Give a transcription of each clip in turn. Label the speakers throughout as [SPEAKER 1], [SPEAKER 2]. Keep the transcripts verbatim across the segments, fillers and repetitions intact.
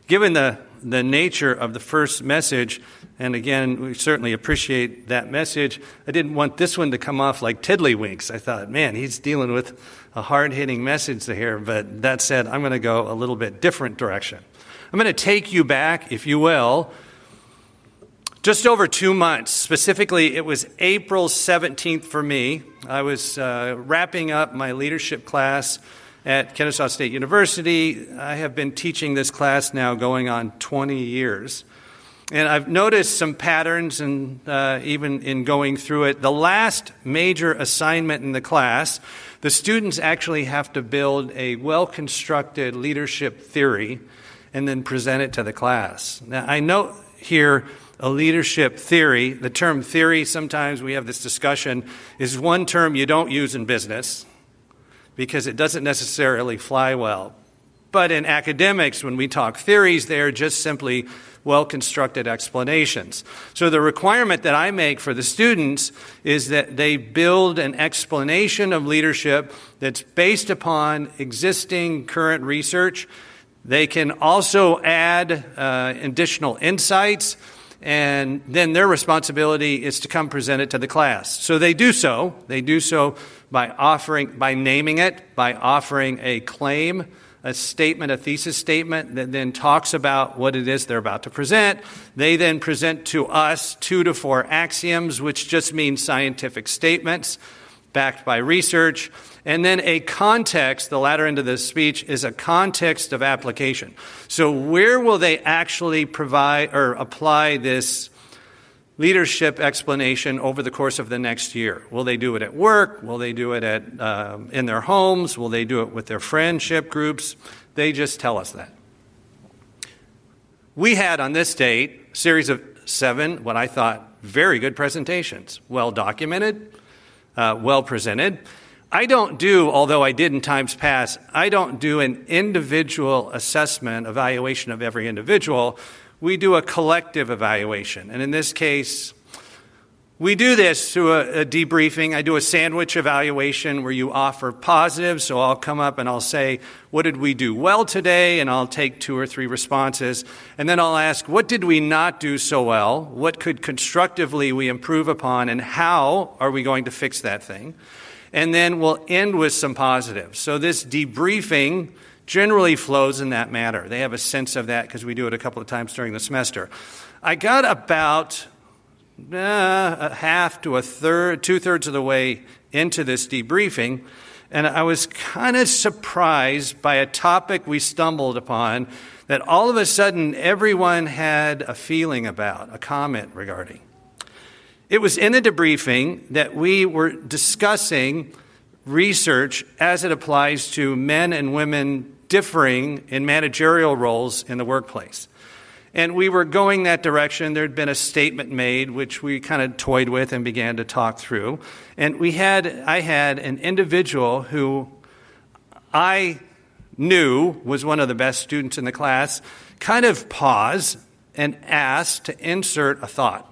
[SPEAKER 1] Given the, the nature of the first message, and again, we certainly appreciate that message, I didn't want this one to come off like tiddlywinks. I thought, man, he's dealing with a hard-hitting message here. But that said, I'm going to go a little bit different direction. I'm going to take you back, if you will, just over two months. Specifically, it was April seventeenth for me. I was uh, wrapping up my leadership class at Kennesaw State University. I have been teaching this class now going on twenty years. And I've noticed some patterns, and uh, even in going through it, the last major assignment in the class, the students actually have to build a well-constructed leadership theory and then present it to the class. Now, I note here a leadership theory. The term theory, sometimes we have this discussion, is one term you don't use in business because it doesn't necessarily fly well. But in academics, when we talk theories, they are just simply well-constructed explanations. So the requirement that I make for the students is that they build an explanation of leadership that's based upon existing current research. They can also add uh, additional insights, and then their responsibility is to come present it to the class. So they do so. They do so by offering, by naming it, by offering a claim, a statement, a thesis statement that then talks about what it is they're about to present. They then present to us two to four axioms, which just means scientific statements backed by research. And then a context, the latter end of the speech, is a context of application. So where will they actually provide or apply this leadership explanation over the course of the next year? Will they do it at work? Will they do it at um, in their homes? Will they do it with their friendship groups? They just tell us that. We had on this date a series of seven, what I thought, very good presentations, well documented, uh, well presented. I don't do, although I did in times past, I don't do an individual assessment, evaluation of every individual. We do a collective evaluation. And in this case, we do this through a, a debriefing. I do a sandwich evaluation where you offer positives. So I'll come up and I'll say, what did we do well today? And I'll take two or three responses. And then I'll ask, what did we not do so well? What could constructively we improve upon? And how are we going to fix that thing? And then we'll end with some positives. So this debriefing generally flows in that manner. They have a sense of that because we do it a couple of times during the semester. I got about uh, a half to a third, two-thirds of the way into this debriefing, and I was kind of surprised by a topic we stumbled upon that all of a sudden everyone had a feeling about, a comment regarding. It was in a debriefing that we were discussing research as it applies to men and women differing in managerial roles in the workplace. And we were going that direction. There had been a statement made, which we kind of toyed with and began to talk through. And we had, I had an individual who I knew was one of the best students in the class, kind of pause and ask to insert a thought.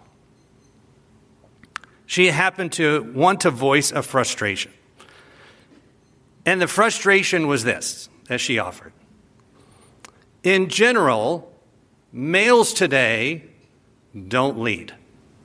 [SPEAKER 1] She happened to want to voice a frustration. And the frustration was this, as she offered. In general, males today don't lead.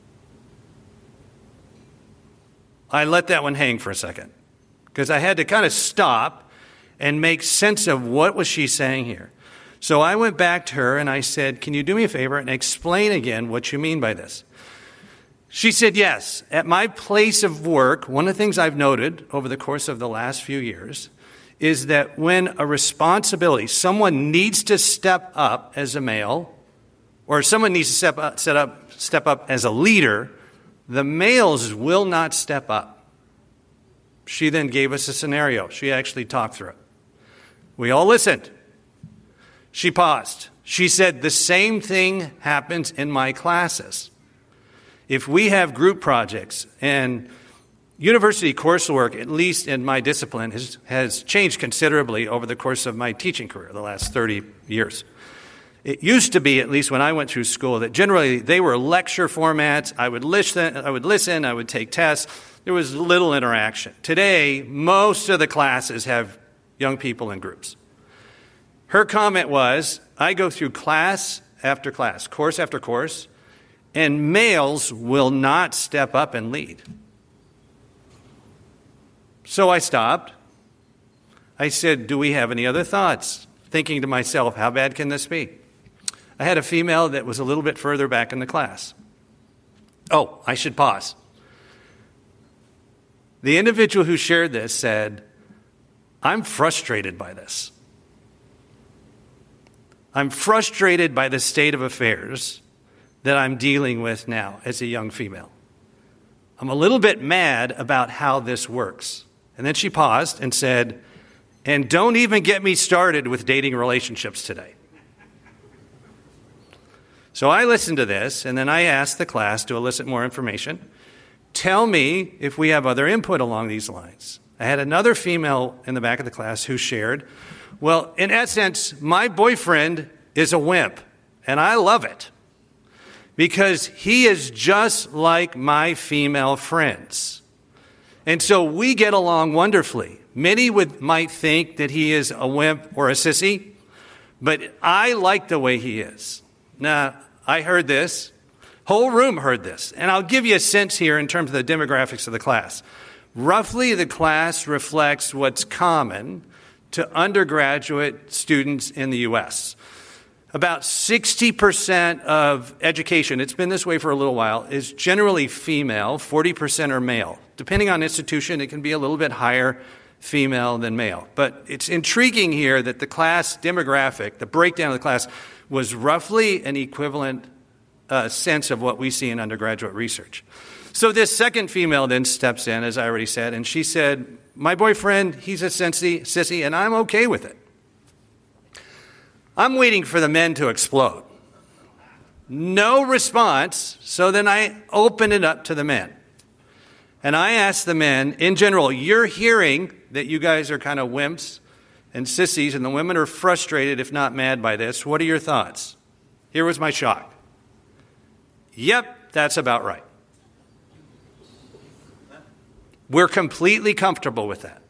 [SPEAKER 1] I let that one hang for a second because I had to kind of stop and make sense of what was she saying here. So I went back to her and I said, can you do me a favor and explain again what you mean by this? She said, yes. At my place of work, one of the things I've noted over the course of the last few years is that when a responsibility, someone needs to step up as a male, or someone needs to step up, set up, step up as a leader, the males will not step up. She then gave us a scenario. She actually talked through it. We all listened. She paused. She said, the same thing happens in my classes. If we have group projects, and university coursework, at least in my discipline, has, has changed considerably over the course of my teaching career, the last thirty years. It used to be, at least when I went through school, that generally they were lecture formats. I would listen, I would listen, I would take tests. There was little interaction. Today, most of the classes have young people in groups. Her comment was, I go through class after class, course after course, and males will not step up and lead. So I stopped. I said, do we have any other thoughts? Thinking to myself, how bad can this be? I had a female that was a little bit further back in the class. Oh, I should pause. The individual who shared this said, I'm frustrated by this. I'm frustrated by the state of affairs that I'm dealing with now as a young female. I'm a little bit mad about how this works. And then she paused and said, and don't even get me started with dating relationships today. So I listened to this, and then I asked the class to elicit more information. Tell me if we have other input along these lines. I had another female in the back of the class who shared, well, in essence, my boyfriend is a wimp, and I love it because he is just like my female friends. And so we get along wonderfully. Many would might think that he is a wimp or a sissy, but I like the way he is. Now, I heard this. Whole room heard this. And I'll give you a sense here in terms of the demographics of the class. Roughly, the class reflects what's common to undergraduate students in the U S. About sixty percent of education, it's been this way for a little while, is generally female, forty percent are male. Depending on institution, it can be a little bit higher female than male. But it's intriguing here that the class demographic, the breakdown of the class, was roughly an equivalent uh, sense of what we see in undergraduate research. So this second female then steps in, as I already said, and she said, my boyfriend, he's a sissy, sissy, and I'm okay with it. I'm waiting for the men to explode. No response, so then I open it up to the men. And I asked the men, in general, you're hearing that you guys are kind of wimps and sissies, and the women are frustrated, if not mad, by this. What are your thoughts? Here was my shock. Yep, that's about right. We're completely comfortable with that.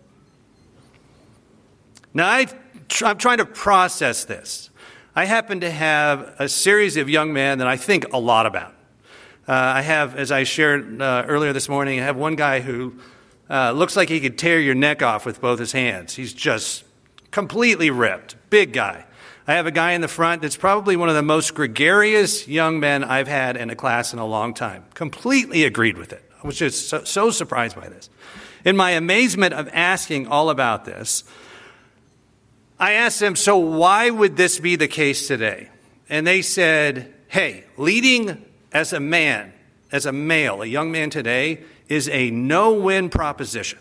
[SPEAKER 1] Now, I, I'm trying to process this. I happen to have a series of young men that I think a lot about. Uh, I have, as I shared uh, earlier this morning, I have one guy who uh, looks like he could tear your neck off with both his hands. He's just completely ripped, big guy. I have a guy in the front that's probably one of the most gregarious young men I've had in a class in a long time. Completely agreed with it. I was just so, so surprised by this. In my amazement of asking all about this, I asked them, so why would this be the case today? And they said, hey, leading as a man, as a male, a young man today, is a no-win proposition.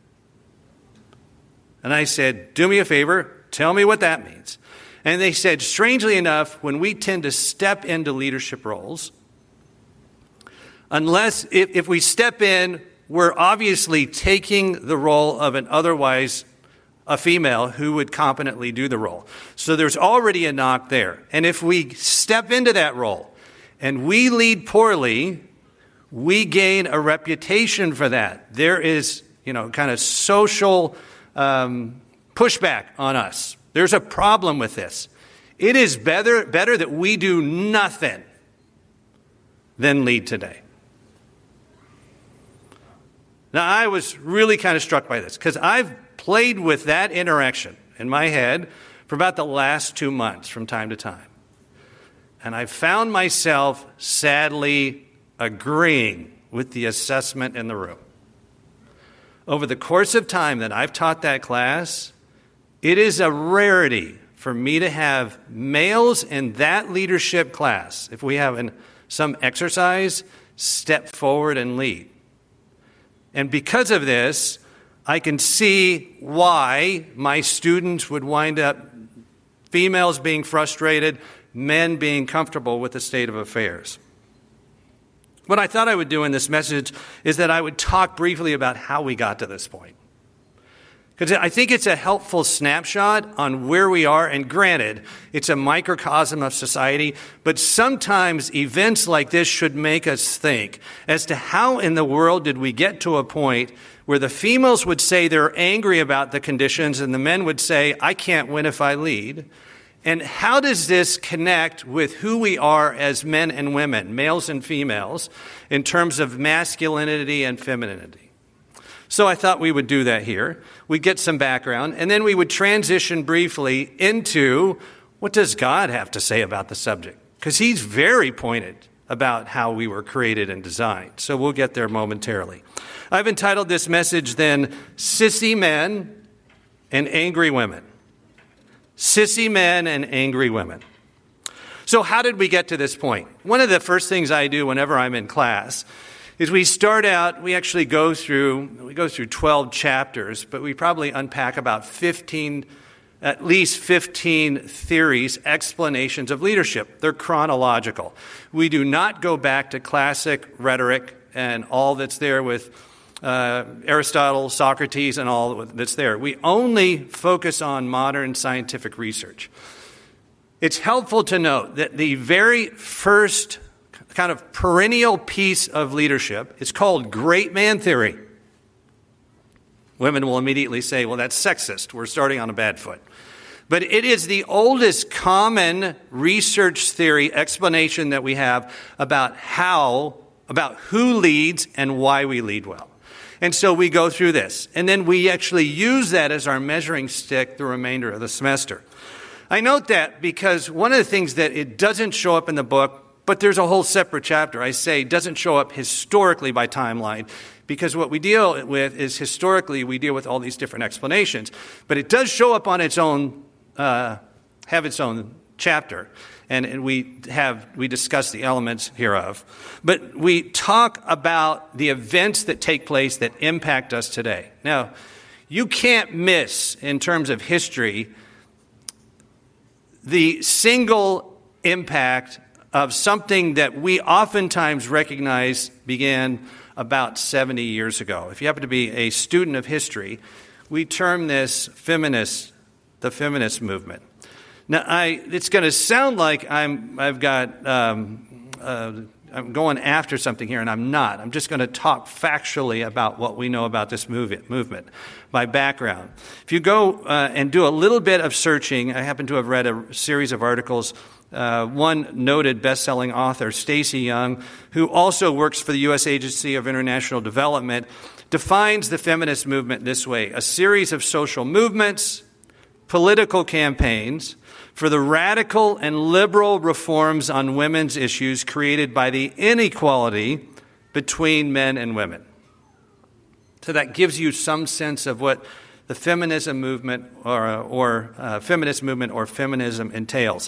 [SPEAKER 1] And I said, do me a favor, tell me what that means. And they said, strangely enough, when we tend to step into leadership roles, unless if, if we step in, we're obviously taking the role of an otherwise a female who would competently do the role. So there's already a knock there. And if we step into that role and we lead poorly, we gain a reputation for that. There is, you know, kind of social um, pushback on us. There's a problem with this. It is better, better that we do nothing than lead today. Now, I was really kind of struck by this because I've played with that interaction in my head for about the last two months from time to time. And I found myself sadly agreeing with the assessment in the room. Over the course of time that I've taught that class, it is a rarity for me to have males in that leadership class, if we have an, some exercise, step forward and lead. And because of this, I can see why my students would wind up, females being frustrated, men being comfortable with the state of affairs. What I thought I would do in this message is that I would talk briefly about how we got to this point. Because I think it's a helpful snapshot on where we are. And granted, it's a microcosm of society, but sometimes events like this should make us think as to how in the world did we get to a point where the females would say they're angry about the conditions and the men would say, I can't win if I lead. And how does this connect with who we are as men and women, males and females, in terms of masculinity and femininity? So I thought we would do that here. We'd get some background, and then we would transition briefly into what does God have to say about the subject? Because he's very pointed about how we were created and designed. So we'll get there momentarily. I've entitled this message then, Sissy Men and Angry Women. Sissy Men and Angry Women. So how did we get to this point? One of the first things I do whenever I'm in class is we start out, we actually go through, we go through twelve chapters, but we probably unpack about fifteen, at least fifteen theories, explanations of leadership. They're chronological. We do not go back to classic rhetoric and all that's there with uh, Aristotle, Socrates, and all that's there. We only focus on modern scientific research. It's helpful to note that the very first kind of perennial piece of leadership is called great man theory. Women will immediately say, well, that's sexist. We're starting on a bad foot. But it is the oldest common research theory explanation that we have about how, about who leads and why we lead well. And so we go through this. And then we actually use that as our measuring stick the remainder of the semester. I note that because one of the things that it doesn't show up in the book, but there's a whole separate chapter, I say, doesn't show up historically by timeline, because what we deal with is historically we deal with all these different explanations. But it does show up on its own, uh, have its own chapter, and, and we have we discuss the elements hereof. But we talk about the events that take place that impact us today. Now, you can't miss, in terms of history, the single impact of something that we oftentimes recognize began about seventy years ago. If you happen to be a student of history, we term this feminist, the feminist movement. Now, I, it's going to sound like I'm, I've got, um, uh, I'm going after something here, and I'm not. I'm just going to talk factually about what we know about this movement, movement, my background. If you go uh, and do a little bit of searching, I happen to have read a series of articles. Uh, one noted best-selling author, Stacy Young, who also works for the U S Agency of International Development, defines the feminist movement this way: a series of social movements, political campaigns for the radical and liberal reforms on women's issues created by the inequality between men and women. So that gives you some sense of what the feminism movement or, or uh, feminist movement or feminism entails.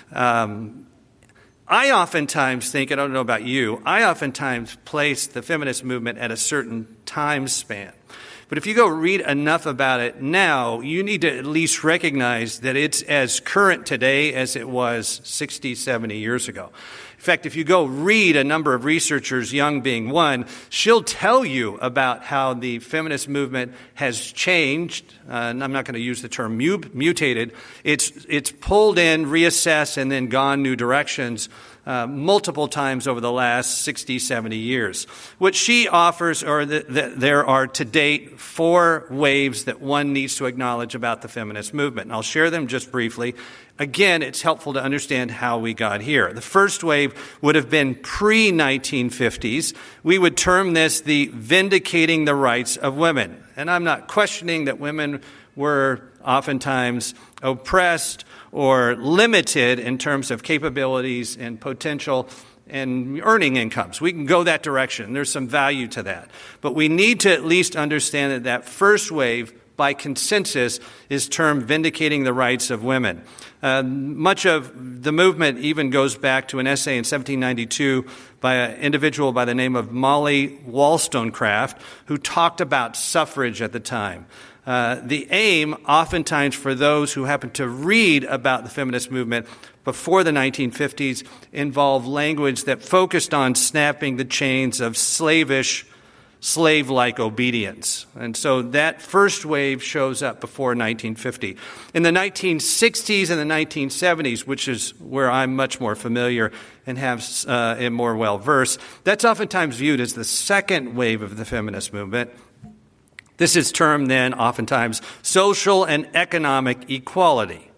[SPEAKER 1] Um, I oftentimes think, I don't know about you, I oftentimes place the feminist movement at a certain time span. But if you go read enough about it now, you need to at least recognize that it's as current today as it was sixty, seventy years ago. In fact, if you go read a number of researchers, Young being one, she'll tell you about how the feminist movement has changed. Uh, and I'm not going to use the term mu- mutated. It's, it's pulled in, reassessed, and then gone new directions Uh, multiple times over the last sixty, seventy years. What she offers are that the, there are to date four waves that one needs to acknowledge about the feminist movement. And I'll share them just briefly. Again, it's helpful to understand how we got here. The first wave would have been pre nineteen fifties. We would term this the vindicating the rights of women. And I'm not questioning that women were oftentimes oppressed or limited in terms of capabilities and potential and earning incomes. We can go that direction. There's some value to that. But we need to at least understand that that first wave, by consensus, is termed vindicating the rights of women. Uh, much of the movement even goes back to an essay in seventeen ninety-two by an individual by the name of Molly Wollstonecraft, who talked about suffrage at the time. Uh, the aim, oftentimes for those who happen to read about the feminist movement before the nineteen fifties, involved language that focused on snapping the chains of slavish, slave-like obedience. And so that first wave shows up before nineteen fifty. In the nineteen sixties and the nineteen seventies, which is where I'm much more familiar and have uh, am more well-versed, that's oftentimes viewed as the second wave of the feminist movement. This is termed then oftentimes social and economic equality.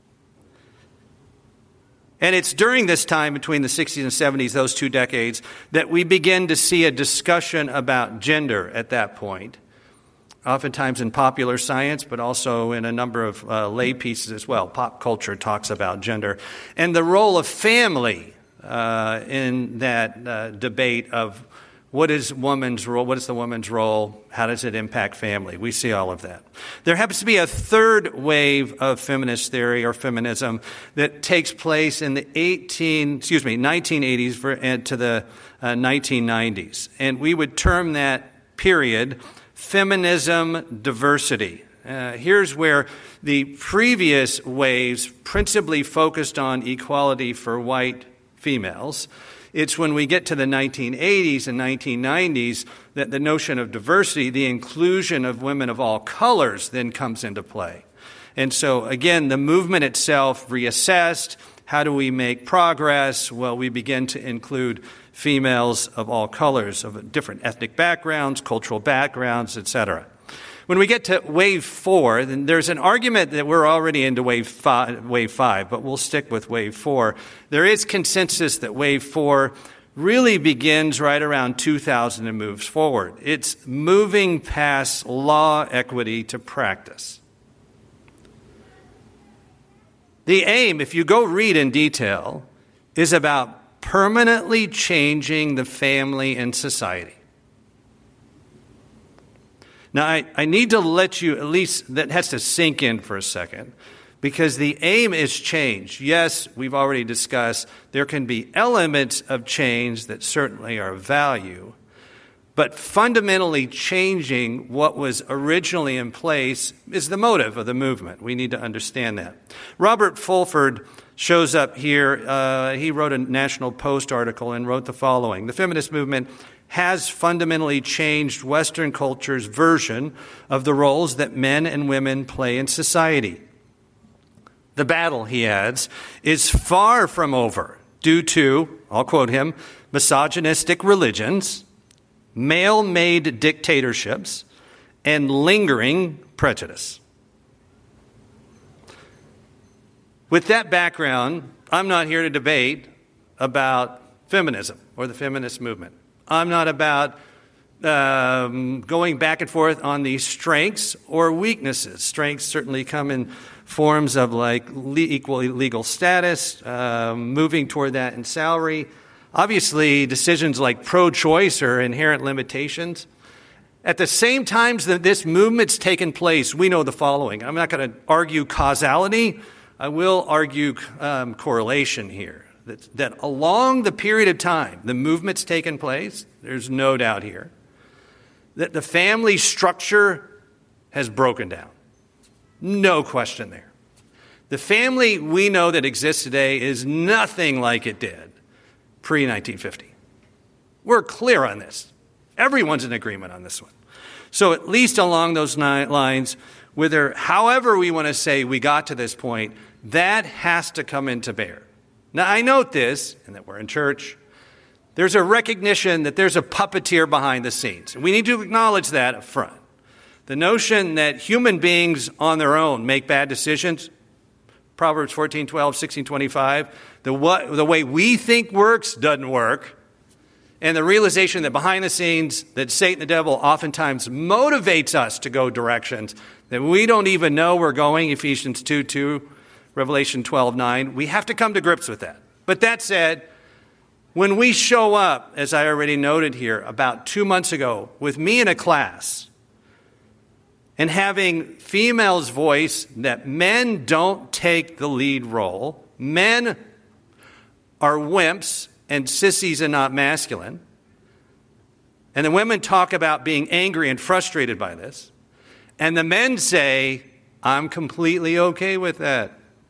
[SPEAKER 1] And it's during this time between the sixties and seventies, those two decades, that we begin to see a discussion about gender at that point, oftentimes in popular science, but also in a number of uh, lay pieces as well. Pop culture talks about gender. And the role of family uh, in that uh, debate of what is woman's role, what is the woman's role, how does it impact family? We see all of that. There happens to be a third wave of feminist theory or feminism that takes place in the eighteen, excuse me, nineteen eighties for, and to the uh, nineteen nineties. And we would term that period feminism diversity. Uh, here's where the previous waves principally focused on equality for white females. It's when we get to the nineteen eighties and nineteen nineties that the notion of diversity, the inclusion of women of all colors, then comes into play. And so, again, the movement itself reassessed. How do we make progress? Well, we begin to include females of all colors, of different ethnic backgrounds, cultural backgrounds, et cetera. When we get to wave four, then there's an argument that we're already into wave five, wave five, but we'll stick with wave four. There is consensus that wave four really begins right around two thousand and moves forward. It's moving past law equity to practice. The aim, if you go read in detail, is about permanently changing the family and society. Now, I, I need to let you, at least that has to sink in for a second, because the aim is change. Yes, we've already discussed there can be elements of change that certainly are of value, but fundamentally changing what was originally in place is the motive of the movement. We need to understand that. Robert Fulford shows up here. Uh, he wrote a National Post article and wrote the following: the feminist movement has fundamentally changed Western culture's version of the roles that men and women play in society. The battle, he adds, is far from over due to, I'll quote him, misogynistic religions, male-made dictatorships, and lingering prejudice. With that background, I'm not here to debate about feminism or the feminist movement. I'm not about um, going back and forth on the strengths or weaknesses. Strengths certainly come in forms of like le- equal legal status, uh, moving toward that in salary. Obviously, decisions like pro-choice are inherent limitations. At the same time that this movement's taken place, we know the following. I'm not going to argue causality. I will argue um, correlation here. That, that along the period of time the movement's taken place, there's no doubt here, that the family structure has broken down. No question there. The family we know that exists today is nothing like it did pre nineteen fifty. We're clear on this. Everyone's in agreement on this one. So at least along those lines, whether, however we want to say we got to this point, that has to come into bear. Now, I note this, and that we're in church, there's a recognition that there's a puppeteer behind the scenes. And we need to acknowledge that up front. The notion that human beings on their own make bad decisions, Proverbs fourteen twelve, sixteen twenty-five, the, what, the way we think works doesn't work. And the realization that behind the scenes, that Satan, the devil, oftentimes motivates us to go directions that we don't even know we're going, Ephesians two two, Revelation twelve nine. We have to come to grips with that. But that said, when we show up, as I already noted here, about two months ago, with me in a class, and having females voice that men don't take the lead role, men are wimps and sissies and not masculine, and the women talk about being angry and frustrated by this, and the men say, I'm completely okay with that.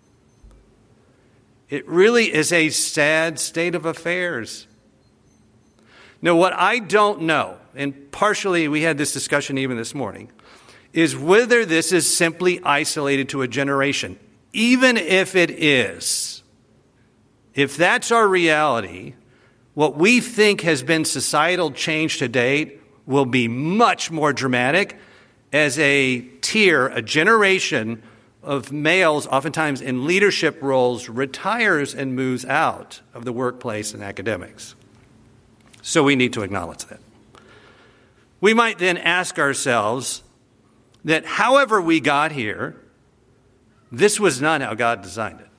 [SPEAKER 1] It really is a sad state of affairs. Now, what I don't know, and partially we had this discussion even this morning, is whether this is simply isolated to a generation. Even if it is, if that's our reality, what we think has been societal change to date will be much more dramatic as a tier, a generation of males, oftentimes in leadership roles, retires and moves out of the workplace and academics. So we need to acknowledge that. We might then ask ourselves that however we got here, this was not how God designed it.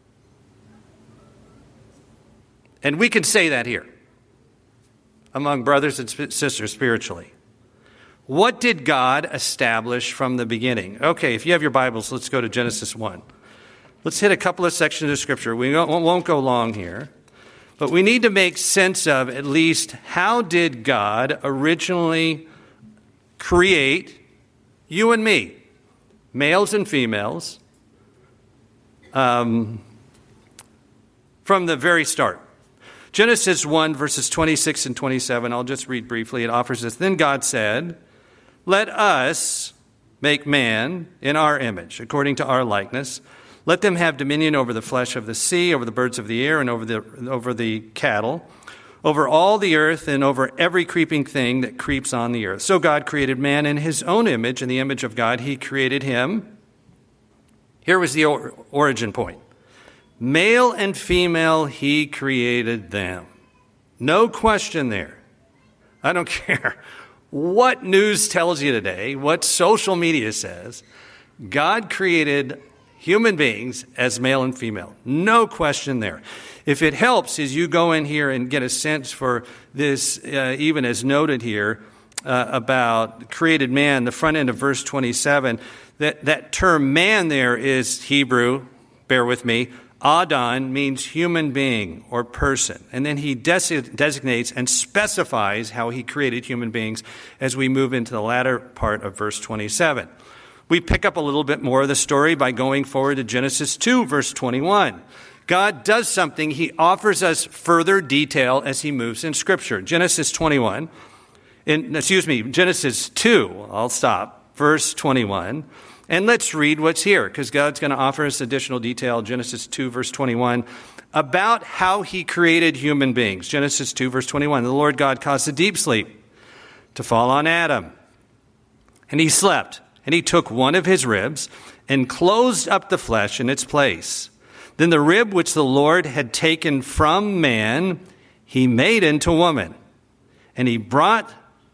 [SPEAKER 1] And we can say that here among brothers and sisters spiritually. What did God establish from the beginning? Okay, if you have your Bibles, let's go to Genesis one. Let's hit a couple of sections of Scripture. We won't go long here. But we need to make sense of at least how did God originally create you and me, males and females, um, from the very start. Genesis one, verses twenty-six and twenty-seven, I'll just read briefly. It offers this. Then God said, "Let us make man in our image, according to our likeness. Let them have dominion over the flesh of the sea, over the birds of the air, and over the over the cattle, over all the earth, and over every creeping thing that creeps on the earth." So God created man in his own image. In the image of God, he created him. Here was the or- origin point. Male and female, he created them. No question there. I don't care what news tells you today, what social media says. God created human beings as male and female. No question there. If it helps as you go in here and get a sense for this, uh, even as noted here, uh, about created man, the front end of verse twenty-seven, that, that term man there is Hebrew, bear with me, Adon means human being or person. And then he des- designates and specifies how he created human beings as we move into the latter part of verse twenty-seven. We pick up a little bit more of the story by going forward to Genesis two, verse twenty-one. God does something. He offers us further detail as he moves in Scripture. Genesis twenty-one, in, excuse me, Genesis two, I'll stop, verse twenty-one. And let's read what's here, because God's going to offer us additional detail, Genesis two, verse twenty-one, about how he created human beings. Genesis two, verse twenty-one, the Lord God caused a deep sleep to fall on Adam, and he slept. And he took one of his ribs and closed up the flesh in its place. Then the rib which the Lord had taken from man, he made into woman. And he brought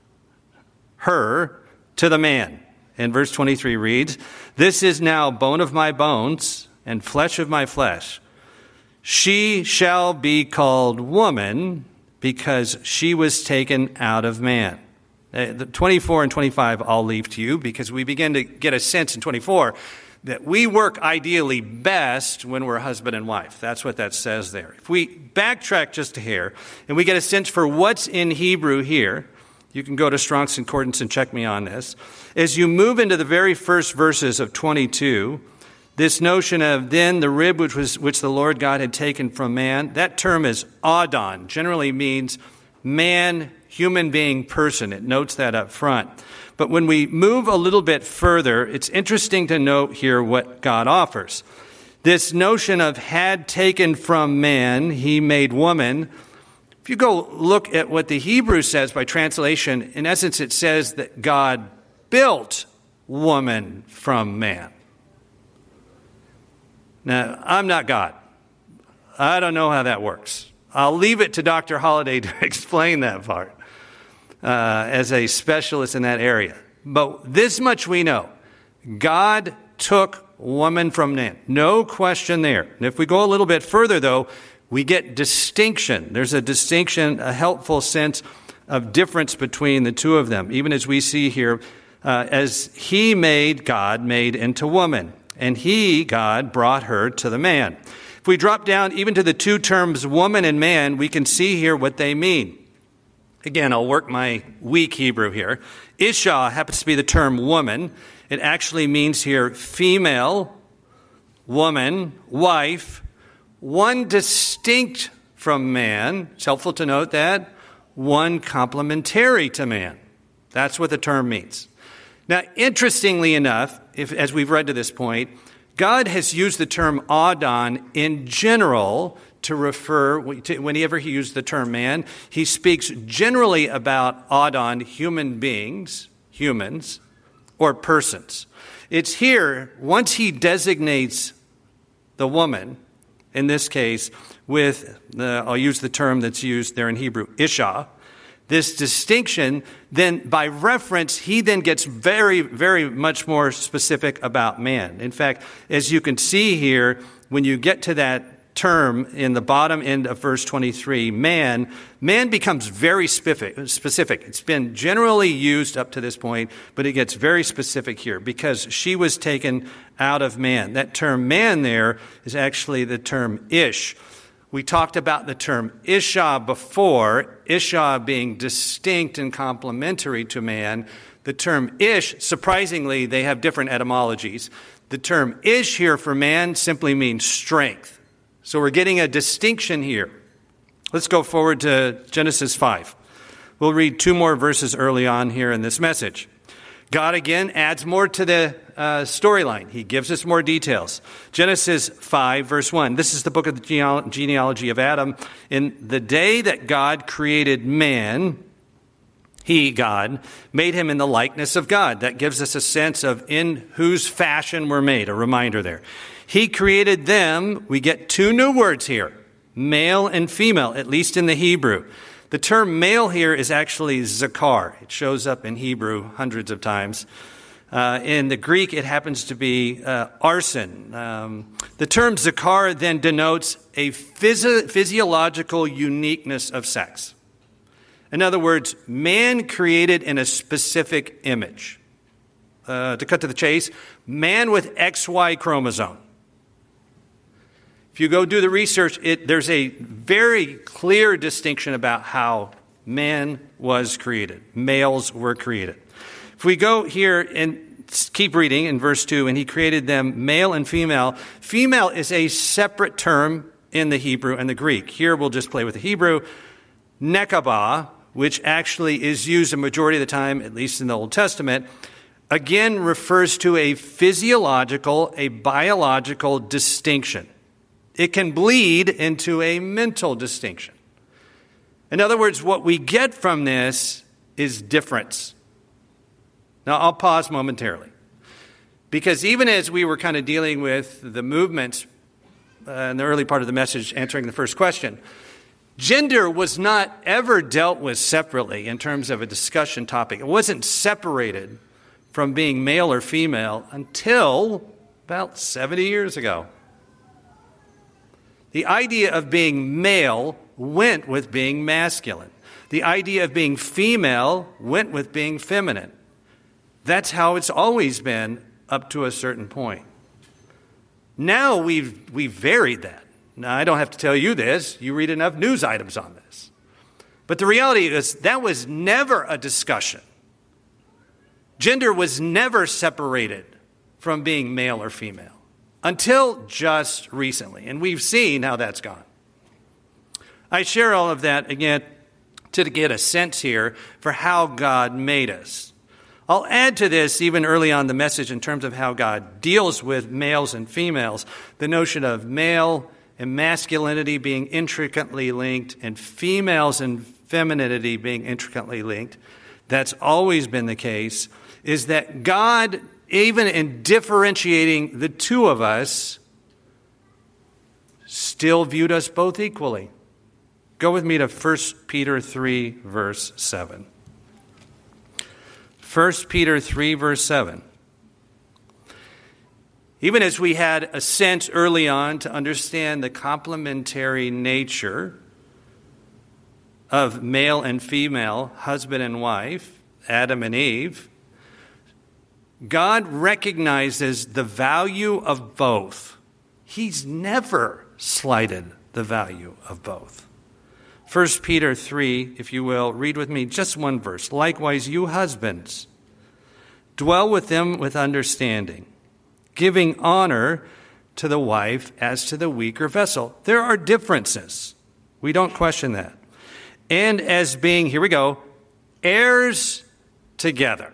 [SPEAKER 1] her to the man. And verse twenty-three reads, "This is now bone of my bones and flesh of my flesh. She shall be called woman because she was taken out of man." Uh, the twenty-four and twenty-five I'll leave to you because we begin to get a sense in twenty-four that we work ideally best when we're husband and wife. That's what that says there. If we backtrack just a hair and we get a sense for what's in Hebrew here, you can go to Strong's Concordance and check me on this. As you move into the very first verses of twenty-two, this notion of then the rib which was which the Lord God had taken from man, that term is Adon, generally means man, human being, person. It notes that up front. But when we move a little bit further, it's interesting to note here what God offers. This notion of had taken from man, he made woman. If you go look at what the Hebrew says by translation, in essence it says that God built woman from man. Now, I'm not God. I don't know how that works. I'll leave it to Doctor Holliday to explain that part uh, as a specialist in that area. But this much we know. God took woman from man. No question there. And if we go a little bit further, though, we get distinction. There's a distinction, a helpful sense of difference between the two of them, even as we see here, uh, as he made, God made into woman, and he, God, brought her to the man. If we drop down even to the two terms woman and man, we can see here what they mean. Again, I'll work my weak Hebrew here. Isha happens to be the term woman. It actually means here female, woman, wife, one distinct from man. It's helpful to note that. One complementary to man. That's what the term means. Now, interestingly enough, if, as we've read to this point, God has used the term Adon in general to refer, to, whenever he used the term man, he speaks generally about Adon, human beings, humans, or persons. It's here, once he designates the woman, in this case, with, the, I'll use the term that's used there in Hebrew, Isha, this distinction, then by reference, he then gets very, very much more specific about man. In fact, as you can see here, when you get to that term in the bottom end of verse twenty-three, man, man becomes very specific. specific. It's been generally used up to this point, but it gets very specific here because she was taken out of man. That term man there is actually the term ish. We talked about the term Isha before, Isha being distinct and complementary to man. The term Ish, surprisingly, they have different etymologies. The term Ish here for man simply means strength. So we're getting a distinction here. Let's go forward to Genesis five. We'll read two more verses early on here in this message. God again adds more to the uh, storyline. He gives us more details. Genesis five, verse one. This is the book of the geneal- genealogy of Adam. In the day that God created man, he, God, made him in the likeness of God. That gives us a sense of in whose fashion we're made, a reminder there. He created them. We get two new words here, male and female, at least in the Hebrew. The term male here is actually zakar. It shows up in Hebrew hundreds of times. Uh, in the Greek, it happens to be uh, arson. Um, the term zakar then denotes a physio- physiological uniqueness of sex. In other words, man created in a specific image. Uh, to cut to the chase, man with X Y chromosome. If you go do the research, it, there's a very clear distinction about how man was created. Males were created. If we go here and keep reading in verse two, and he created them male and female. Female is a separate term in the Hebrew and the Greek. Here we'll just play with the Hebrew. Nekabah, which actually is used a majority of the time, at least in the Old Testament, again refers to a physiological, a biological distinction. It can bleed into a mental distinction. In other words, what we get from this is difference. Now, I'll pause momentarily. Because even as we were kind of dealing with the movements uh, in the early part of the message, answering the first question, gender was not ever dealt with separately in terms of a discussion topic. It wasn't separated from being male or female until about seventy years ago. The idea of being male went with being masculine. The idea of being female went with being feminine. That's how it's always been up to a certain point. Now we've we've varied that. Now, I don't have to tell you this. You read enough news items on this. But the reality is that was never a discussion. Gender was never separated from being male or female. Until just recently. And we've seen how that's gone. I share all of that, again, to get a sense here for how God made us. I'll add to this, even early on in the message, in terms of how God deals with males and females, the notion of male and masculinity being intricately linked and females and femininity being intricately linked. That's always been the case, is that God, even in differentiating the two of us, still viewed us both equally. Go with me to First Peter three, verse seven. First Peter three, verse seven. Even as we had a sense early on to understand the complementary nature of male and female, husband and wife, Adam and Eve, God recognizes the value of both. He's never slighted the value of both. First Peter three, if you will, read with me just one verse. Likewise, you husbands, dwell with them with understanding, giving honor to the wife as to the weaker vessel. There are differences. We don't question that. And as being, here we go, heirs together.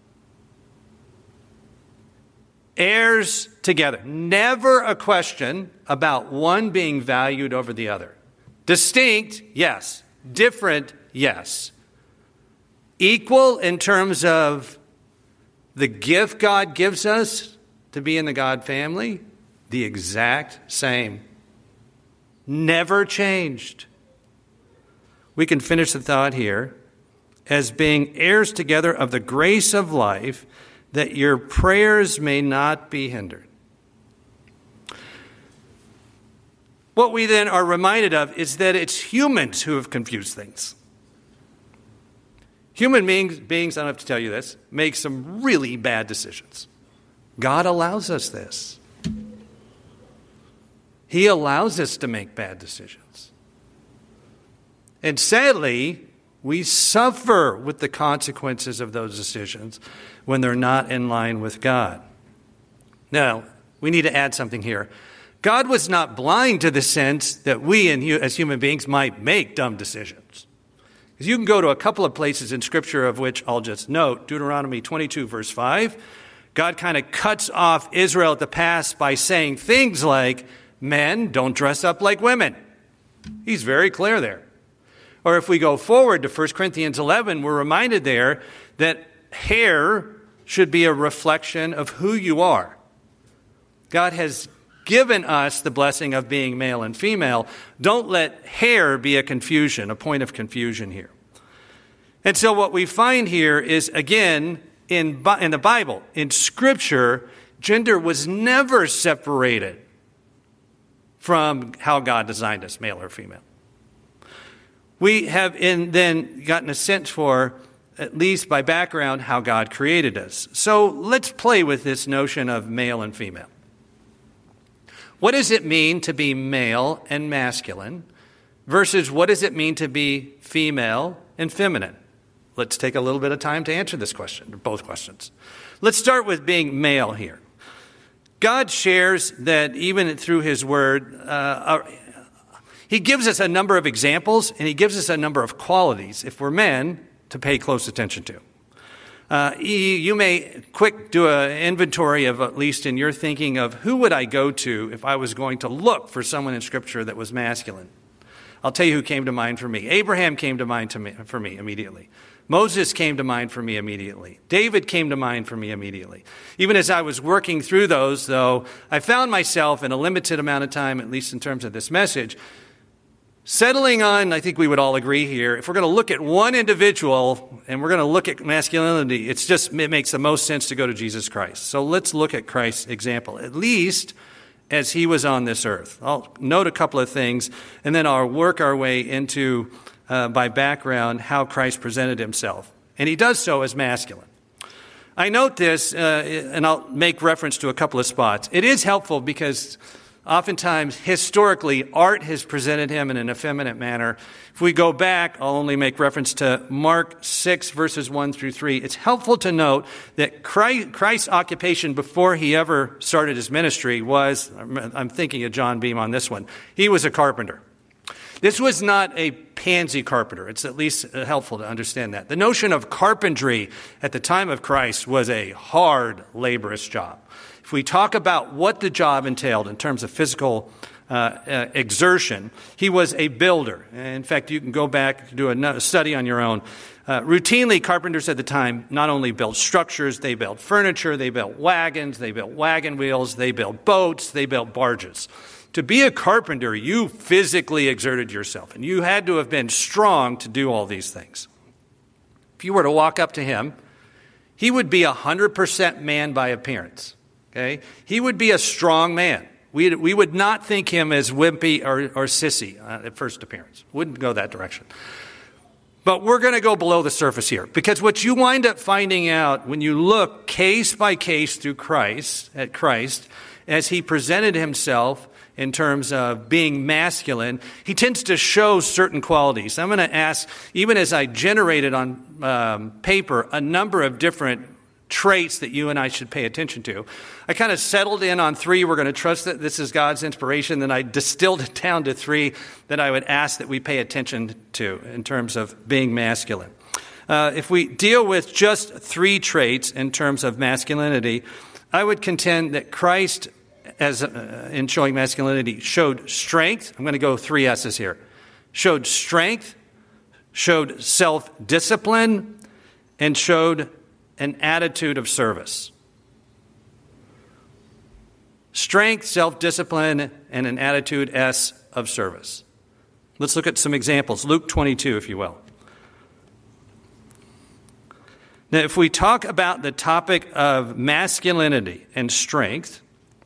[SPEAKER 1] Heirs together. Never a question about one being valued over the other. Distinct, yes. Different, yes. Equal in terms of The gift God gives us to be in the God family, the exact same. Never changed. We can finish the thought here. As being heirs together of the grace of life, that your prayers may not be hindered. What we then are reminded of is that it's humans who have confused things. Human beings, beings, I don't have to tell you this, make some really bad decisions. God allows us this. He allows us to make bad decisions. And sadly, we suffer with the consequences of those decisions when they're not in line with God. Now, we need to add something here. God was not blind to the sense that we as human beings might make dumb decisions. Because you can go to a couple of places in Scripture of which I'll just note. Deuteronomy twenty-two, verse five. God kind of cuts off Israel at the pass by saying things like, men, don't dress up like women. He's very clear there. Or if we go forward to First Corinthians eleven, we're reminded there that hair should be a reflection of who you are. God has given us the blessing of being male and female. Don't let hair be a confusion, a point of confusion here. And so what we find here is, again, in, in the Bible, in Scripture, gender was never separated from how God designed us, male or female. We have in, then gotten a sense for, at least by background, how God created us. So let's play with this notion of male and female. What does it mean to be male and masculine versus what does it mean to be female and feminine? Let's take a little bit of time to answer this question, or both questions. Let's start with being male here. God shares that even through his word, uh, he gives us a number of examples and he gives us a number of qualities, if we're men, to pay close attention to. Uh, you may quick do an inventory of, at least in your thinking, of who would I go to if I was going to look for someone in Scripture that was masculine. I'll tell you who came to mind for me. Abraham came to mind to me, for me immediately. Moses came to mind for me immediately. David came to mind for me immediately. Even as I was working through those, though, I found myself in a limited amount of time, at least in terms of this message, settling on, I think we would all agree here, if we're going to look at one individual and we're going to look at masculinity, it's just, it makes the most sense to go to Jesus Christ. So let's look at Christ's example, at least as he was on this earth. I'll note a couple of things, and then I'll work our way into, uh, by background, how Christ presented himself. And he does so as masculine. I note this, uh, and I'll make reference to a couple of spots. It is helpful because oftentimes, historically, art has presented him in an effeminate manner. If we go back, I'll only make reference to Mark six, verses one through three. It's helpful to note that Christ, Christ's occupation before he ever started his ministry was, I'm thinking of John Beam on this one, he was a carpenter. This was not a pansy carpenter. It's at least helpful to understand that. The notion of carpentry at the time of Christ was a hard, laborious job. If we talk about what the job entailed in terms of physical uh, uh, exertion, he was a builder. In fact, you can go back and do a study on your own. Uh, routinely, carpenters at the time not only built structures, they built furniture, they built wagons, they built wagon wheels, they built boats, they built barges. To be a carpenter, you physically exerted yourself, and you had to have been strong to do all these things. If you were to walk up to him, he would be one hundred percent man by appearance. Okay? He would be a strong man. We, we would not think him as wimpy or, or sissy uh, at first appearance. Wouldn't go that direction. But we're going to go below the surface here, because what you wind up finding out when you look case by case through Christ, at Christ, as he presented himself in terms of being masculine, he tends to show certain qualities. I'm going to ask, even as I generated on um, paper a number of different traits that you and I should pay attention to, I kind of settled in on three. We're going to trust that this is God's inspiration. Then I distilled it down to three that I would ask that we pay attention to in terms of being masculine. Uh, if we deal with just three traits in terms of masculinity, I would contend that Christ, as uh, in showing masculinity, showed strength. I'm going to go three S's here. Showed strength, showed self-discipline, and showed an attitude of service. Strength, self-discipline, and an attitude, S, of service. Let's look at some examples. Luke twenty-two, if you will. Now, if we talk about the topic of masculinity and strength,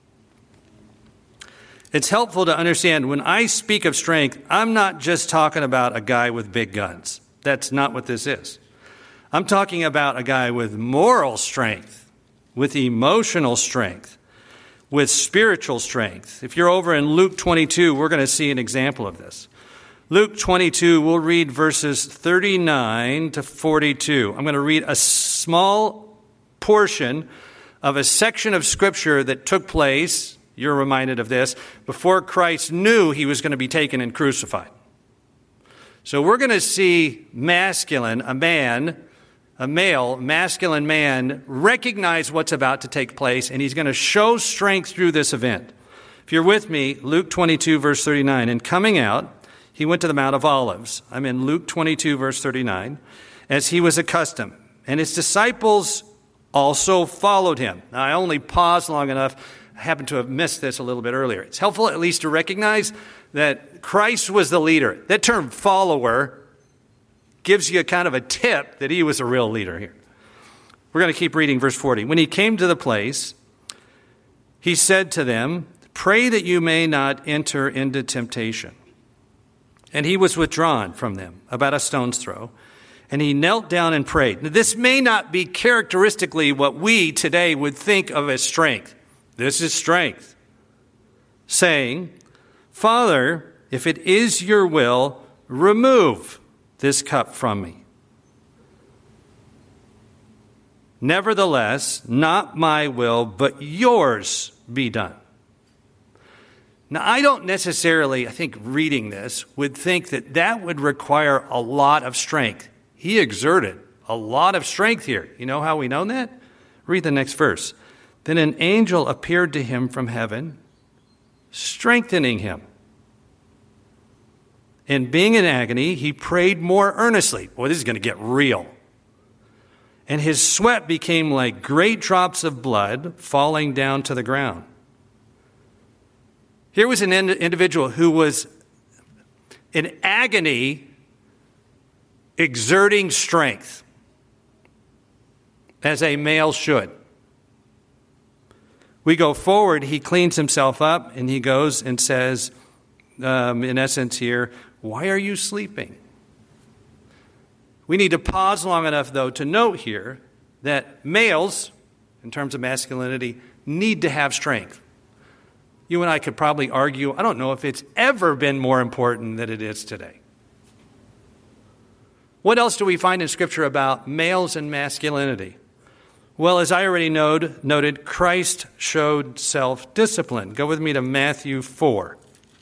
[SPEAKER 1] it's helpful to understand when I speak of strength, I'm not just talking about a guy with big guns. That's not what this is. I'm talking about a guy with moral strength, with emotional strength, with spiritual strength. If you're over in Luke twenty-two, we're going to see an example of this. Luke twenty-two, we'll read verses thirty-nine to forty-two. I'm going to read a small portion of a section of Scripture that took place, you're reminded of this, before Christ knew he was going to be taken and crucified. So we're going to see masculine, a man, a male, masculine man, recognize what's about to take place, and he's going to show strength through this event. If you're with me, Luke twenty-two, verse thirty-nine, and coming out, he went to the Mount of Olives. I'm in Luke twenty-two, verse thirty-nine, as he was accustomed. And his disciples also followed him. Now, I only paused long enough. I happen to have missed this a little bit earlier. It's helpful at least to recognize that Christ was the leader. That term follower gives you a kind of a tip that he was a real leader here. We're going to keep reading verse forty. When he came to the place, he said to them, "Pray that you may not enter into temptation." And he was withdrawn from them about a stone's throw, and he knelt down and prayed. Now, this may not be characteristically what we today would think of as strength. This is strength. Saying, "Father, if it is your will, remove this cup from me. Nevertheless, not my will, but yours be done." Now, I don't necessarily, I think reading this, would think that that would require a lot of strength. He exerted a lot of strength here. You know how we know that? Read the next verse. Then an angel appeared to him from heaven, strengthening him. And being in agony, he prayed more earnestly. Boy, this is going to get real. And his sweat became like great drops of blood falling down to the ground. Here was an individual who was in agony, exerting strength, as a male should. We go forward, he cleans himself up, and he goes and says, um, in essence here, "Why are you sleeping?" We need to pause long enough, though, to note here that males, in terms of masculinity, need to have strength. You and I could probably argue, I don't know if it's ever been more important than it is today. What else do we find in Scripture about males and masculinity? Well, as I already noted, noted Christ showed self-discipline. Go with me to Matthew four.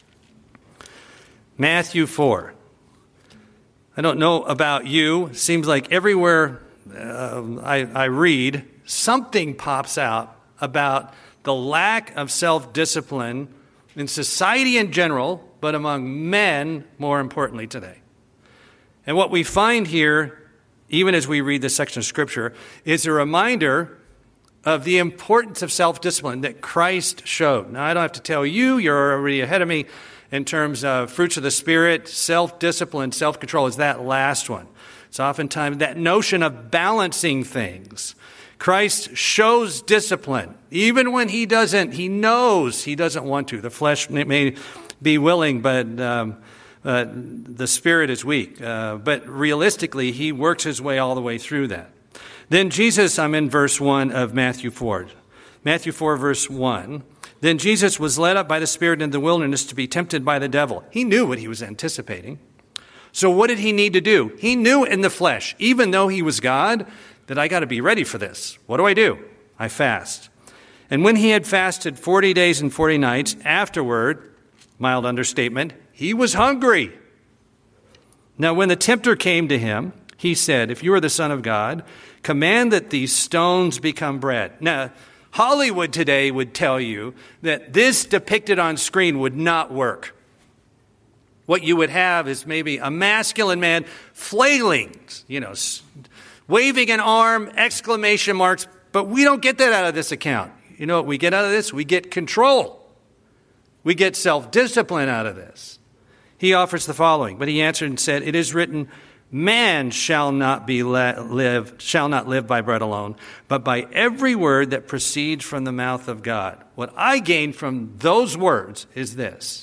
[SPEAKER 1] Matthew four. I don't know about you. It seems like everywhere uh, I, I read, something pops out about the lack of self-discipline in society in general, but among men more importantly today. And what we find here, even as we read this section of Scripture, is a reminder of the importance of self-discipline that Christ showed. Now, I don't have to tell you, you're already ahead of me in terms of fruits of the Spirit. Self-discipline, self-control is that last one. It's oftentimes that notion of balancing things. Christ shows discipline. Even when he doesn't, he knows he doesn't want to. The flesh may be willing, but um, uh, the spirit is weak. Uh, but realistically, he works his way all the way through that. Then Jesus, I'm in verse one of Matthew four. Matthew four, verse one. Then Jesus was led up by the Spirit into the wilderness to be tempted by the devil. He knew what he was anticipating. So what did he need to do? He knew in the flesh, even though he was God, that I got to be ready for this. What do I do? I fast. And when he had fasted forty days and forty nights, afterward, mild understatement, he was hungry. Now when the tempter came to him, he said, "If you are the Son of God, command that these stones become bread." Now, Hollywood today would tell you that this depicted on screen would not work. What you would have is maybe a masculine man flailing, you know, waving an arm, exclamation marks, but we don't get that out of this account. You know what we get out of this? We get control. We get self-discipline out of this. He offers the following, but he answered and said, "It is written, man shall not be le- live shall not live by bread alone, but by every word that proceeds from the mouth of God." What I gained from those words is this: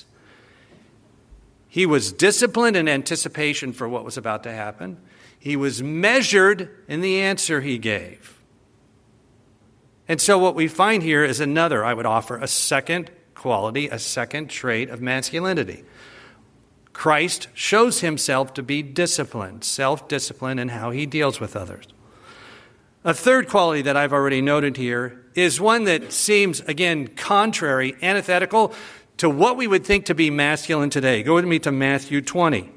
[SPEAKER 1] he was disciplined in anticipation for what was about to happen. He was measured in the answer he gave. And so what we find here is another, I would offer, a second quality, a second trait of masculinity. Christ shows himself to be disciplined, self-disciplined in how he deals with others. A third quality that I've already noted here is one that seems, again, contrary, antithetical to what we would think to be masculine today. Go with me to Matthew twenty.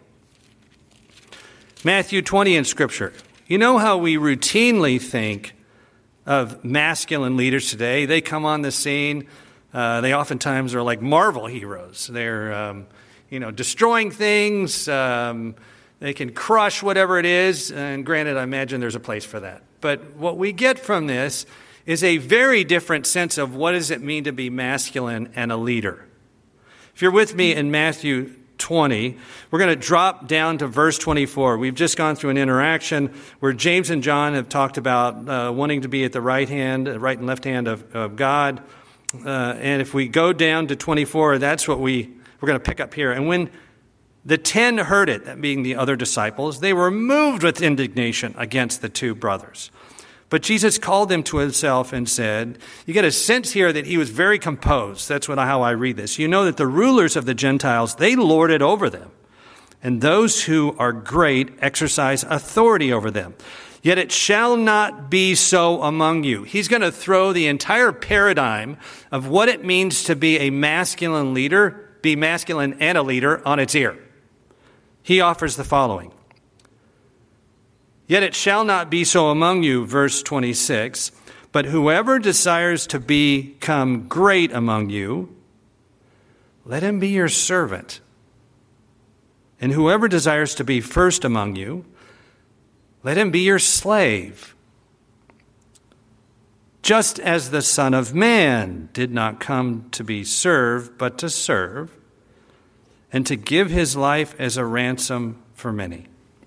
[SPEAKER 1] Matthew twenty in Scripture. You know how we routinely think of masculine leaders today? They come on the scene. Uh, they oftentimes are like Marvel heroes. They're, um, you know, destroying things. Um, they can crush whatever it is. And granted, I imagine there's a place for that. But what we get from this is a very different sense of what does it mean to be masculine and a leader. If you're with me in Matthew twenty, we're going to drop down to verse twenty-four. We've just gone through an interaction where James and John have talked about uh, wanting to be at the right hand, right and left hand of, of God. Uh, and if we go down to twenty-four, that's what we, we're going to pick up here. And when the ten heard it, that being the other disciples, they were moved with indignation against the two brothers. But Jesus called them to himself and said, you get a sense here that he was very composed. That's what how I read this. You know that the rulers of the Gentiles, they lord it over them, and those who are great exercise authority over them. Yet it shall not be so among you. He's going to throw the entire paradigm of what it means to be a masculine leader, be masculine and a leader, on its ear. He offers the following. Yet it shall not be so among you, verse twenty-six, but whoever desires to become great among you, let him be your servant. And whoever desires to be first among you, let him be your slave. Just as the Son of Man did not come to be served, but to serve, and to give his life as a ransom for many.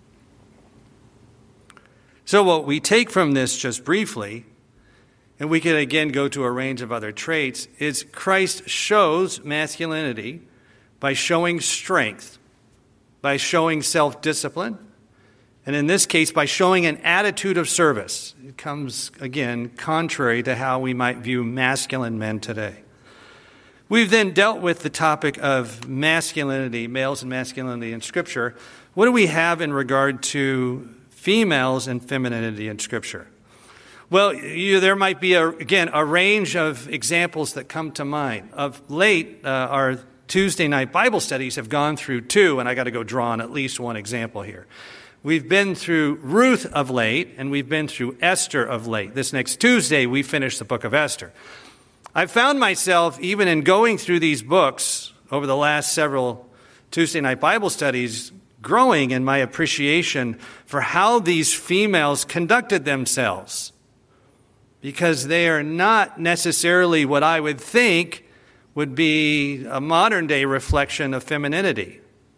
[SPEAKER 1] So what we take from this just briefly, and we can again go to a range of other traits, is Christ shows masculinity by showing strength, by showing self-discipline, and in this case, by showing an attitude of service. It comes, again, contrary to how we might view masculine men today. We've then dealt with the topic of masculinity, males and masculinity in Scripture. What do we have in regard to females and femininity in Scripture? Well, you, there might be, a, again, a range of examples that come to mind. Of late, uh, our Tuesday night Bible studies have gone through two, and I got to go draw on at least one example here. We've been through Ruth of late, and we've been through Esther of late. This next Tuesday, we finish the book of Esther. I've found myself, even in going through these books over the last several Tuesday night Bible studies, growing in my appreciation for how these females conducted themselves, because they are not necessarily what I would think would be a modern day reflection of femininity,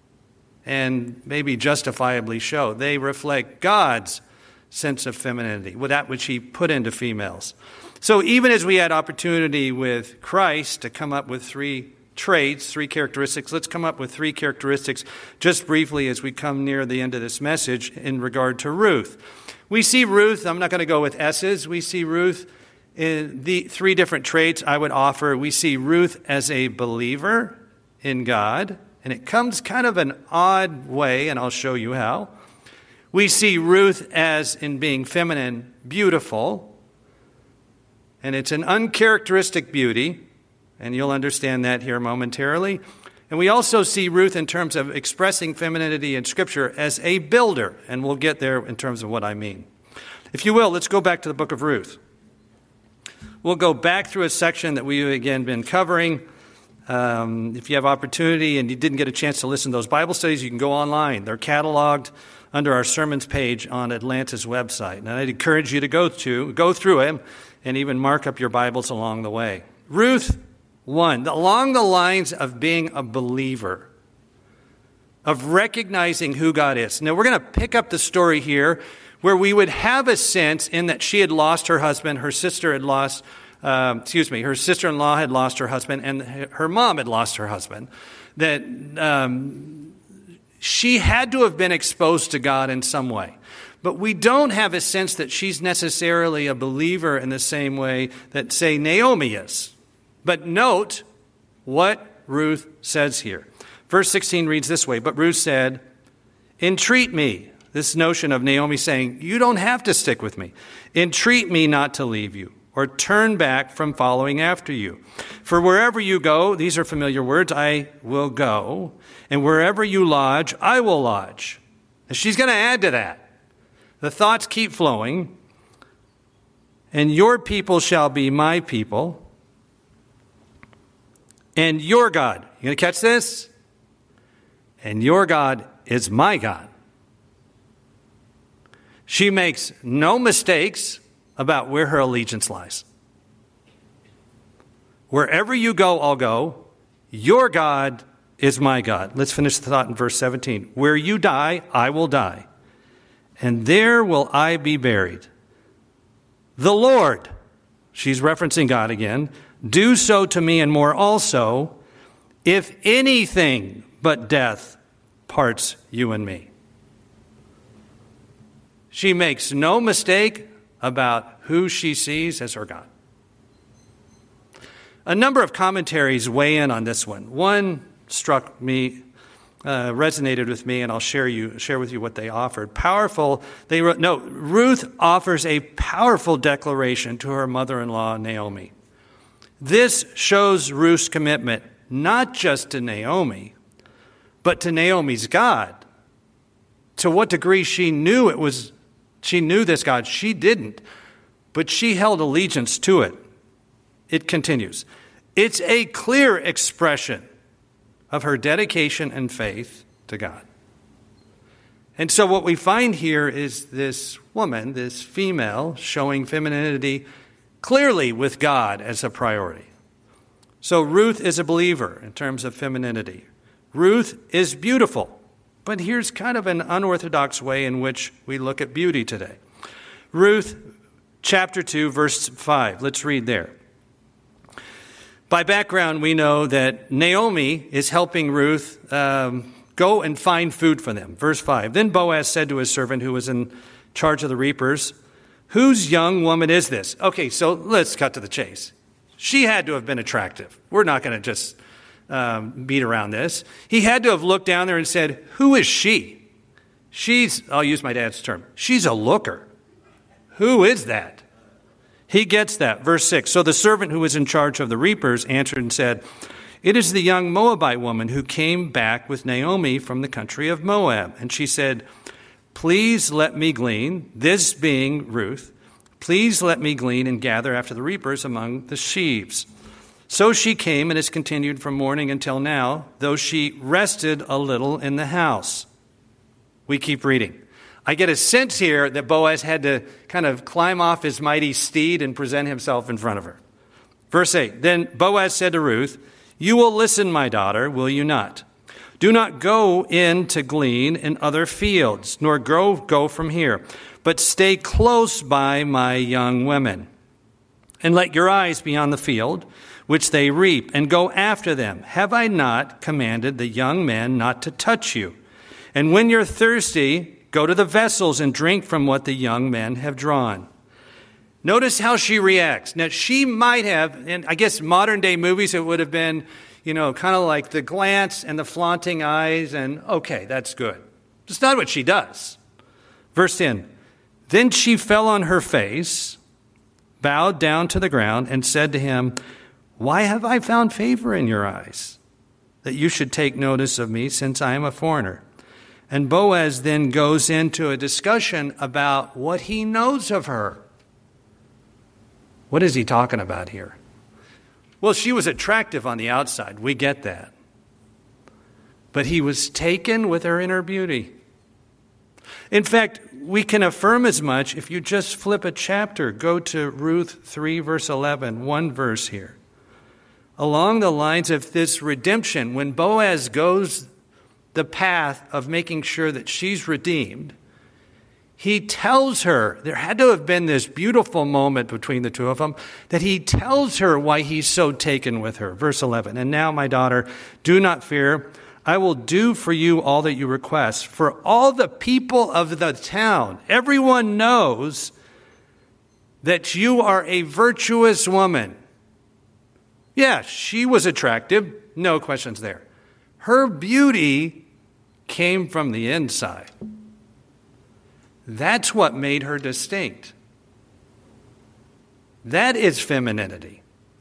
[SPEAKER 1] and maybe justifiably so. They reflect God's sense of femininity, with that which he put into females. So even as we had opportunity with Christ to come up with three traits, three characteristics, let's come up with three characteristics just briefly as we come near the end of this message in regard to Ruth. We see Ruth, I'm not going to go with S's, we see Ruth in the three different traits I would offer. We see Ruth as a believer in God, and it comes kind of an odd way, and I'll show you how. We see Ruth as in being feminine, beautiful, and it's an uncharacteristic beauty, and you'll understand that here momentarily. And we also see Ruth in terms of expressing femininity in Scripture as a builder, and we'll get there in terms of what I mean. If you will, let's go back to the book of Ruth. We'll go back through a section that we've again been covering Um, if you have opportunity and you didn't get a chance to listen to those Bible studies, you can go online. They're cataloged under our sermons page on Atlanta's website. And I'd encourage you to go to go through it and even mark up your Bibles along the way. Ruth one, along the lines of being a believer, of recognizing who God is. Now, we're going to pick up the story here where we would have a sense in that she had lost her husband, her sister had lost, uh, excuse me, her sister-in-law had lost her husband, and her mom had lost her husband, that um, she had to have been exposed to God in some way. But we don't have a sense that she's necessarily a believer in the same way that, say, Naomi is. But note what Ruth says here. Verse sixteen reads this way, but Ruth said, entreat me. This notion of Naomi saying, you don't have to stick with me. Entreat me not to leave you or turn back from following after you. For wherever you go, these are familiar words, I will go. And wherever you lodge, I will lodge. And she's going to add to that. The thoughts keep flowing. And your people shall be my people. And your God, you going to catch this? And your God is my God. She makes no mistakes about where her allegiance lies. Wherever you go, I'll go. Your God is my God. Let's finish the thought in verse seventeen. Where you die, I will die, and there will I be buried. The Lord, she's referencing God again, do so to me and more also, if anything but death parts you and me. She makes no mistake about who she sees as her God. A number of commentaries weigh in on this one. One struck me, uh, resonated with me, and I'll share you share with you what they offered. Powerful. They wrote, no, Ruth offers a powerful declaration to her mother-in-law Naomi. This shows Ruth's commitment not just to Naomi, but to Naomi's God. To what degree she knew it was, she knew this God, she didn't, but she held allegiance to it. It continues. It's a clear expression of her dedication and faith to God. And so what we find here is this woman, this female, showing femininity clearly with God as a priority. So Ruth is a believer in terms of femininity. Ruth is beautiful, but here's kind of an unorthodox way in which we look at beauty today. Ruth chapter two, verse five. Let's read there. By background, we know that Naomi is helping Ruth um, go and find food for them. Verse five. Then Boaz said to his servant who was in charge of the reapers, whose young woman is this? Okay, so let's cut to the chase. She had to have been attractive. We're not going to just um, beat around this. He had to have looked down there and said, who is she? She's, I'll use my dad's term, she's a looker. Who is that? He gets that. Verse six. So the servant who was in charge of the reapers answered and said, it is the young Moabite woman who came back with Naomi from the country of Moab. And she said, please let me glean, this being Ruth, please let me glean and gather after the reapers among the sheaves. So she came and has continued from morning until now, though she rested a little in the house. We keep reading. I get a sense here that Boaz had to kind of climb off his mighty steed and present himself in front of her. Verse eight, then Boaz said to Ruth, you will listen, my daughter, will you not? Do not go in to glean in other fields, nor go, go from here, but stay close by my young women. And let your eyes be on the field, which they reap, and go after them. Have I not commanded the young men not to touch you? And when you're thirsty, go to the vessels and drink from what the young men have drawn. Notice how she reacts. Now, she might have, in I guess modern day movies, it would have been, you know, kind of like the glance and the flaunting eyes, and okay, that's good. It's not what she does. Verse ten, then she fell on her face, bowed down to the ground, and said to him, why have I found favor in your eyes, that you should take notice of me, since I am a foreigner? And Boaz then goes into a discussion about what he knows of her. What is he talking about here? Well, she was attractive on the outside. We get that. But he was taken with her inner beauty. In fact, we can affirm as much if you just flip a chapter. Go to Ruth three, verse eleven, one verse here. Along the lines of this redemption, when Boaz goes the path of making sure that she's redeemed, he tells her, there had to have been this beautiful moment between the two of them, that he tells her why he's so taken with her. Verse eleven, and now, my daughter, do not fear. I will do for you all that you request. For all the people of the town, everyone knows that you are a virtuous woman. Yeah, she was attractive. No questions there. Her beauty came from the inside. That's what made her distinct. That is femininity.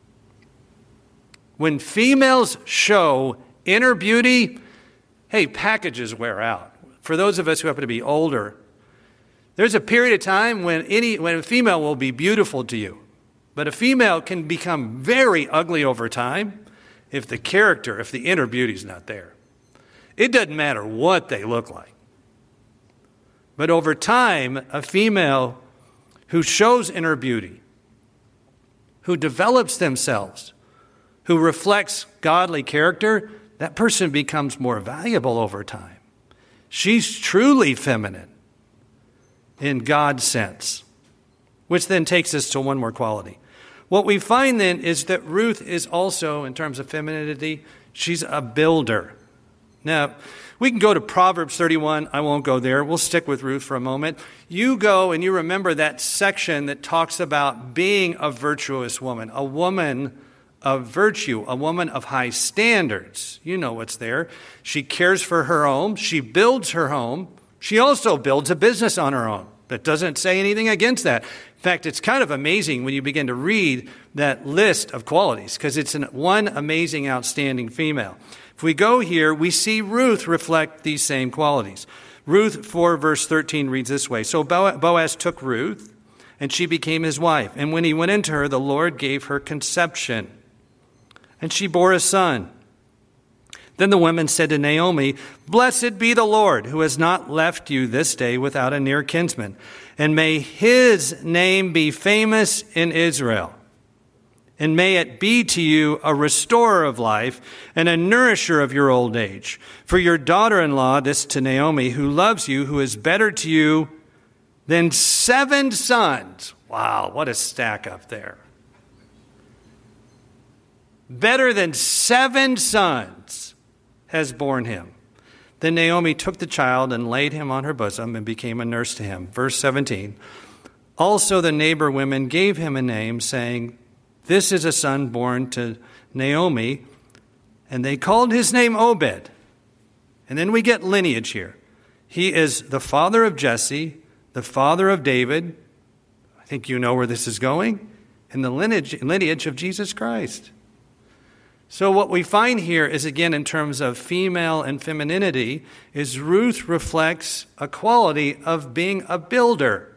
[SPEAKER 1] When females show inner beauty, hey, packages wear out. For those of us who happen to be older, there's a period of time when any when a female will be beautiful to you. But a female can become very ugly over time if the character, if the inner beauty is not there. It doesn't matter what they look like. But over time, a female who shows inner beauty, who develops themselves, who reflects godly character, that person becomes more valuable over time. She's truly feminine in God's sense, which then takes us to one more quality. What we find then is that Ruth is also, in terms of femininity, she's a builder. Now, we can go to Proverbs thirty-one. I won't go there. We'll stick with Ruth for a moment. You go and you remember that section that talks about being a virtuous woman, a woman of virtue, a woman of high standards. You know what's there. She cares for her home. She builds her home. She also builds a business on her own. That doesn't say anything against that. In fact, it's kind of amazing when you begin to read that list of qualities, because it's an, one amazing, outstanding female. If we go here, we see Ruth reflect these same qualities. Ruth four, verse thirteen reads this way. So Boaz took Ruth, and she became his wife. And when he went into her, the Lord gave her conception. And she bore a son. Then the women said to Naomi, Blessed be the Lord, who has not left you this day without a near kinsman. And may his name be famous in Israel. And may it be to you a restorer of life and a nourisher of your old age. For your daughter-in-law, this to Naomi, who loves you, who is better to you than seven sons. Wow, what a stack up there. Better than seven sons has borne him. Then Naomi took the child and laid him on her bosom and became a nurse to him. Verse seventeen. Also the neighbor women gave him a name, saying, This is a son born to Naomi. And they called his name Obed. And then we get lineage here. He is the father of Jesse, the father of David. I think you know where this is going. And the lineage, lineage of Jesus Christ. So what we find here is, again, in terms of female and femininity, is Ruth reflects a quality of being a builder.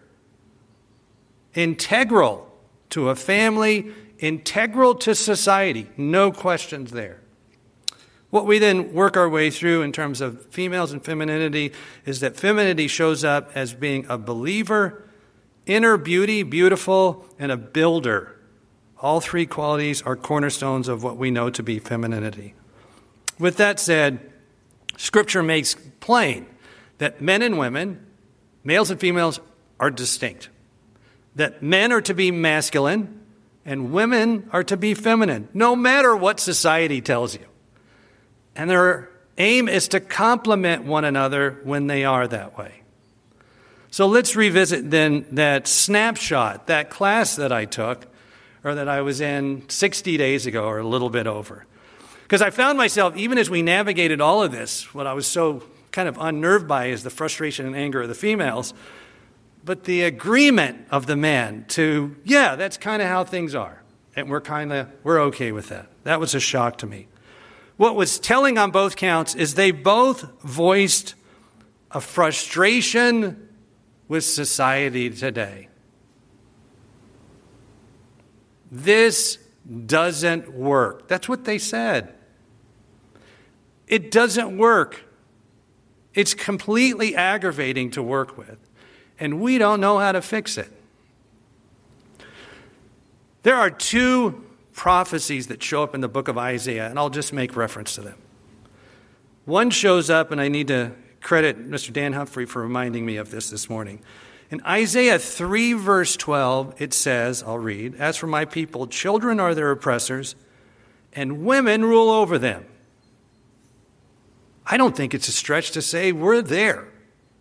[SPEAKER 1] Integral to a family, integral to society. No questions there. What we then work our way through in terms of females and femininity is that femininity shows up as being a believer, inner beauty, beautiful, and a builder. All three qualities are cornerstones of what we know to be femininity. With that said, Scripture makes plain that men and women, males and females, are distinct. That men are to be masculine and women are to be feminine, no matter what society tells you. And their aim is to complement one another when they are that way. So let's revisit then that snapshot, that class that I took, or that I was in sixty days ago or a little bit over. Because I found myself, even as we navigated all of this, what I was so kind of unnerved by is the frustration and anger of the females, but the agreement of the men to, yeah, that's kind of how things are. And we're kind of, we're okay with that. That was a shock to me. What was telling on both counts is they both voiced a frustration with society today. This doesn't work. That's what they said. It doesn't work. It's completely aggravating to work with, and we don't know how to fix it. There are two prophecies that show up in the book of Isaiah, and I'll just make reference to them. One shows up, and I need to credit Mister Dan Humphrey for reminding me of this this morning. In Isaiah three, verse twelve, it says, I'll read, "As for my people, children are their oppressors, and women rule over them." I don't think it's a stretch to say we're there.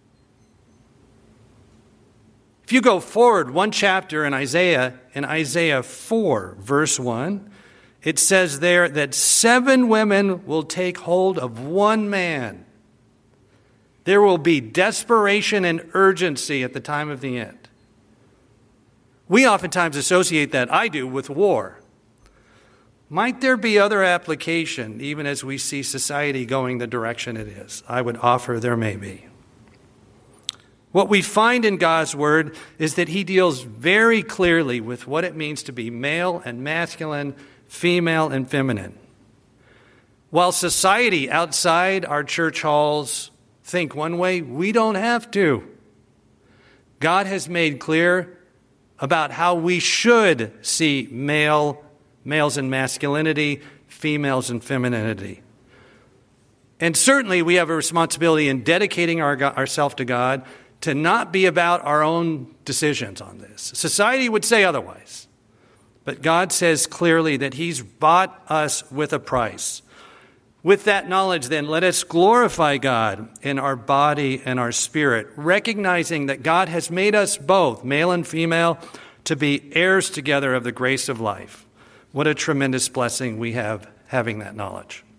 [SPEAKER 1] If you go forward one chapter in Isaiah, in Isaiah four, verse one, it says there that seven women will take hold of one man. There will be desperation and urgency at the time of the end. We oftentimes associate that, I do, with war. Might there be other application, even as we see society going the direction it is? I would offer there may be. What we find in God's word is that he deals very clearly with what it means to be male and masculine, female and feminine. While society outside our church halls think one way, we don't have to. God has made clear about how we should see male, males in masculinity, females in femininity. And certainly we have a responsibility in dedicating our, ourselves to God to not be about our own decisions on this. Society would say otherwise. But God says clearly that he's bought us with a price. With that knowledge, then, let us glorify God in our body and our spirit, recognizing that God has made us both, male and female, to be heirs together of the grace of life. What a tremendous blessing we have having that knowledge.